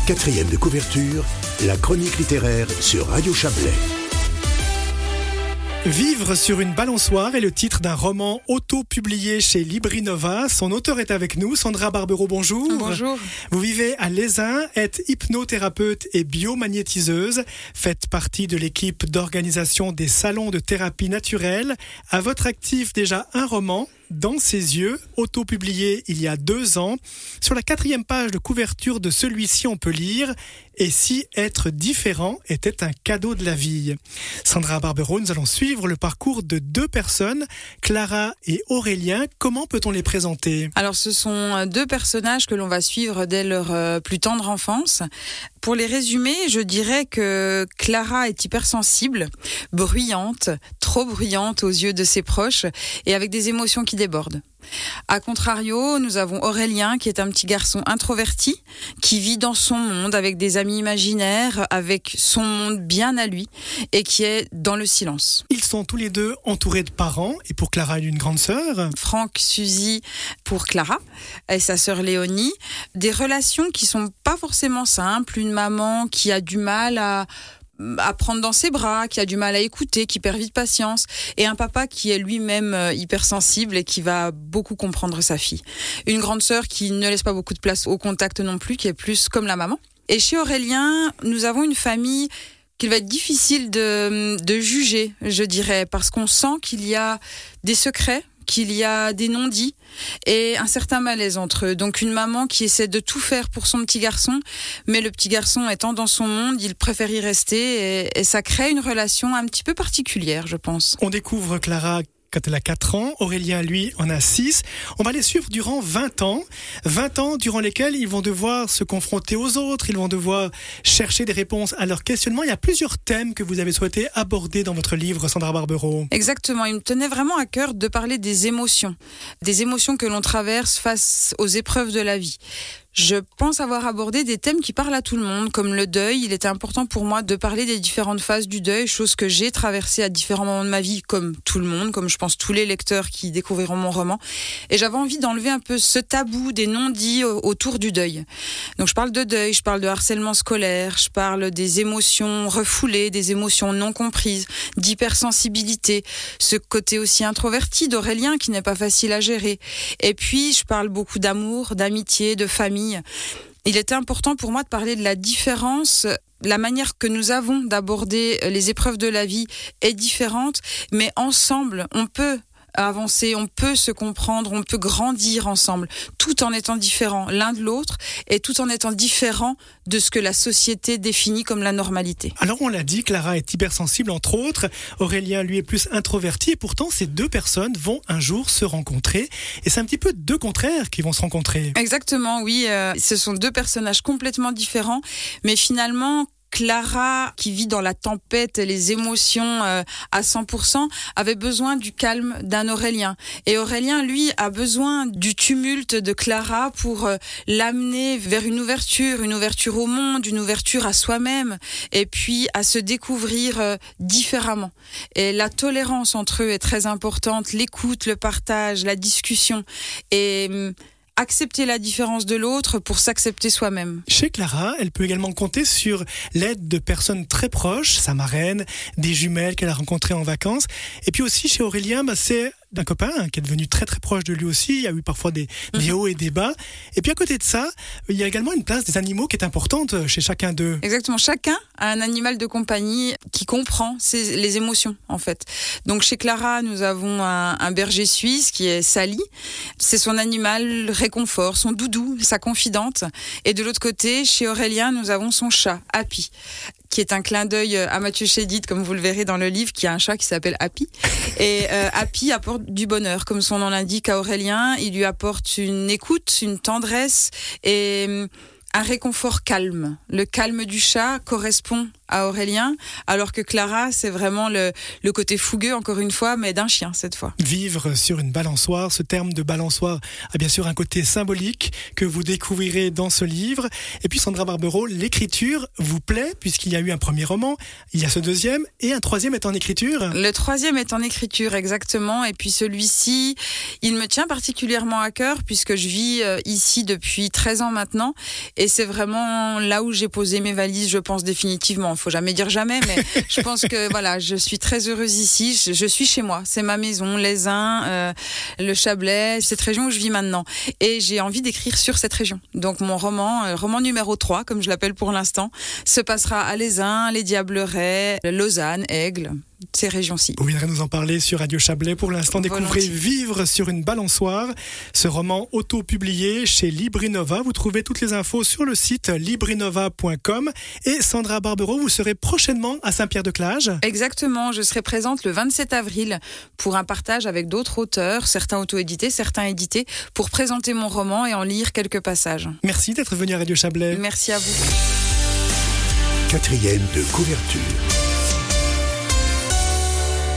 4e de couverture, la chronique littéraire sur Radio Chablais. Vivre sur une balançoire est le titre d'un roman auto-publié chez Libri Nova. Son auteur est avec nous, Sandra Barbero, bonjour. Bonjour. Vous vivez à Lézin, êtes hypnothérapeute et biomagnétiseuse. Faites partie de l'équipe d'organisation des salons de thérapie naturelle. À votre actif déjà un roman, Dans ses yeux, auto-publié il y a 2 ans. Sur la 4e page de couverture de celui-ci, on peut lire « Et si être différent était un cadeau de la vie ?» Sandra Barbero, nous allons suivre le parcours de 2 personnes, Clara et Aurélien. Comment peut-on les présenter ? Alors, ce sont 2 personnages que l'on va suivre dès leur plus tendre enfance. Pour les résumer, je dirais que Clara est hypersensible, bruyante, trop bruyante aux yeux de ses proches et avec des émotions qui débordent. A contrario, nous avons Aurélien qui est un petit garçon introverti qui vit dans son monde avec des amis imaginaires, avec son monde bien à lui et qui est dans le silence. Ils sont tous les 2 entourés de parents et pour Clara, une grande sœur. Franck, Suzy pour Clara et sa sœur Léonie. Des relations qui sont pas forcément simples. Une maman qui a du mal à prendre dans ses bras, qui a du mal à écouter, qui perd vite patience, et un papa qui est lui-même hypersensible et qui va beaucoup comprendre sa fille. Une grande sœur qui ne laisse pas beaucoup de place au contact non plus, qui est plus comme la maman. Et chez Aurélien, nous avons une famille qu'il va être difficile de juger, je dirais, parce qu'on sent qu'il y a des secrets, qu'il y a des non-dits et un certain malaise entre eux. Donc une maman qui essaie de tout faire pour son petit garçon, mais le petit garçon étant dans son monde, il préfère y rester et ça crée une relation un petit peu particulière, je pense. On découvre Clara quand elle a 4 ans, Aurélien, lui, en a 6. On va les suivre durant 20 ans. 20 ans durant lesquels ils vont devoir se confronter aux autres, ils vont devoir chercher des réponses à leurs questionnements. Il y a plusieurs thèmes que vous avez souhaité aborder dans votre livre, Sandra Barbero. Exactement, il me tenait vraiment à cœur de parler des émotions que l'on traverse face aux épreuves de la vie. Je pense avoir abordé des thèmes qui parlent à tout le monde, comme le deuil. Il était important pour moi de parler des différentes phases du deuil, chose que j'ai traversée à différents moments de ma vie, comme tout le monde, comme je pense tous les lecteurs qui découvriront mon roman. Et j'avais envie d'enlever un peu ce tabou des non-dits autour du deuil. Donc je parle de deuil, je parle de harcèlement scolaire, je parle des émotions refoulées, des émotions non comprises, d'hypersensibilité, ce côté aussi introverti d'Aurélien qui n'est pas facile à gérer. Et puis je parle beaucoup d'amour, d'amitié, de famille. Il était important pour moi de parler de la différence. La manière que nous avons d'aborder les épreuves de la vie est différente, mais ensemble, on peut avancer, on peut se comprendre, on peut grandir ensemble, tout en étant différents l'un de l'autre et tout en étant différents de ce que la société définit comme la normalité. Alors on l'a dit, Clara est hypersensible entre autres, Aurélien lui est plus introverti et pourtant ces 2 personnes vont un jour se rencontrer et c'est un petit peu 2 contraires qui vont se rencontrer. Exactement, oui, ce sont 2 personnages complètement différents, mais finalement Clara, qui vit dans la tempête et les émotions à 100%, avait besoin du calme d'un Aurélien. Et Aurélien, lui, a besoin du tumulte de Clara pour l'amener vers une ouverture au monde, une ouverture à soi-même, et puis à se découvrir différemment. Et la tolérance entre eux est très importante, l'écoute, le partage, la discussion. Et accepter la différence de l'autre pour s'accepter soi-même. Chez Clara, elle peut également compter sur l'aide de personnes très proches, sa marraine, des jumelles qu'elle a rencontrées en vacances. Et puis aussi chez Aurélien, c'est d'un copain qui est devenu très très proche de lui aussi. Il y a eu parfois des hauts et des bas. Et puis à côté de ça, il y a également une place des animaux qui est importante chez chacun d'eux. Exactement, chacun a un animal de compagnie qui comprend les émotions en fait. Donc chez Clara, nous avons un berger suisse qui est Sally. C'est son animal réconfort, son doudou, sa confidente. Et de l'autre côté, chez Aurélien, nous avons son chat, Happy, qui est un clin d'œil à Mathieu Chédid, comme vous le verrez dans le livre, qui a un chat qui s'appelle Happy. Et Happy apporte du bonheur, comme son nom l'indique à Aurélien. Il lui apporte une écoute, une tendresse et un réconfort calme. Le calme du chat correspond à Aurélien, alors que Clara, c'est vraiment le côté fougueux, encore une fois, mais d'un chien cette fois. Vivre sur une balançoire, ce terme de balançoire a bien sûr un côté symbolique que vous découvrirez dans ce livre. Et puis Sandra Barbero, l'écriture vous plaît puisqu'il y a eu un premier roman, il y a ce deuxième et un troisième est en écriture. Le troisième est en écriture, exactement. Et puis celui-ci, il me tient particulièrement à cœur puisque je vis ici depuis 13 ans maintenant. Et c'est vraiment là où j'ai posé mes valises, je pense définitivement. Il ne faut jamais dire jamais, mais je pense que voilà, je suis très heureuse ici. Je suis chez moi. C'est ma maison, les Ains, le Chablais, cette région où je vis maintenant. Et j'ai envie d'écrire sur cette région. Donc mon roman numéro 3, comme je l'appelle pour l'instant, se passera à Les Ains, les Diablerets, Lausanne, Aigle, ces régions-ci. Vous viendrez nous en parler sur Radio Chablais. Pour l'instant, découvrez Vivre sur une balançoire. Ce roman auto-publié chez Librinova. Vous trouvez toutes les infos sur le site librinova.com. Et Sandra Barbero, vous serez prochainement à Saint-Pierre-de-Clage. Exactement. Je serai présente le 27 avril pour un partage avec d'autres auteurs, certains auto-édités, certains édités, pour présenter mon roman et en lire quelques passages. Merci d'être venu à Radio Chablais. Merci à vous. 4e de couverture.